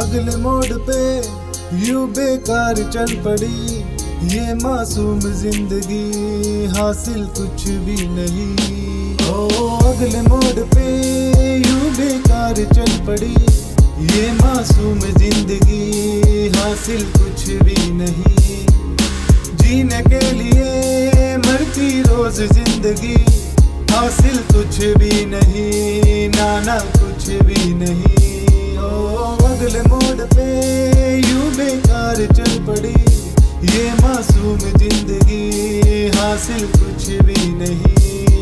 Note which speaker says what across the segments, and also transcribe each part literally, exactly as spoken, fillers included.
Speaker 1: अगले मोड़ पे यूं बेकार चल पड़ी, ये मासूम जिंदगी हासिल कुछ भी नहीं। ओ अगले मोड़ पे यूं बेकार चल पड़ी, ये मासूम जिंदगी हासिल कुछ भी नहीं। जीने के लिए मरती रोज जिंदगी, हासिल कुछ भी नहीं, नाना कुछ भी नहीं। ओ अगले मोड़ पे यूं बेकार चल पड़ी, ये मासूम जिंदगी हासिल कुछ भी नहीं।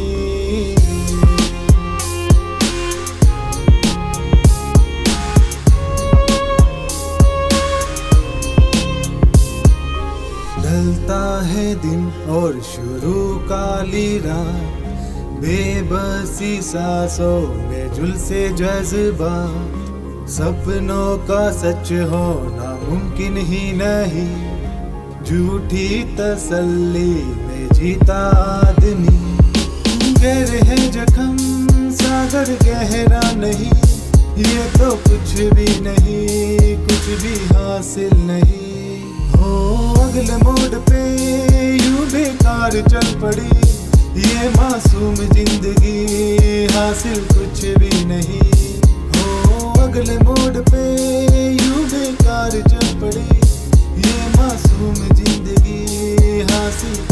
Speaker 1: ढलता है दिन और शुरू काली रात, बेबसी सांसों में झुलसे जज्बा, सपनों का सच होना मुमकिन ही नहीं, झूठी तसल्ली में जीता आदमी। गहरे है जख्म सागर गहरा नहीं, ये तो कुछ भी नहीं, कुछ भी हासिल नहीं। हो अगले मोड़ पे यूं बेकार चल पड़ी, ये मासूम जिंदगी हासिल कुछ भी नहीं। हो अगले मोड़ पे यूं बेकार चल पड़ी, ये मासूम जिंदगी हासिल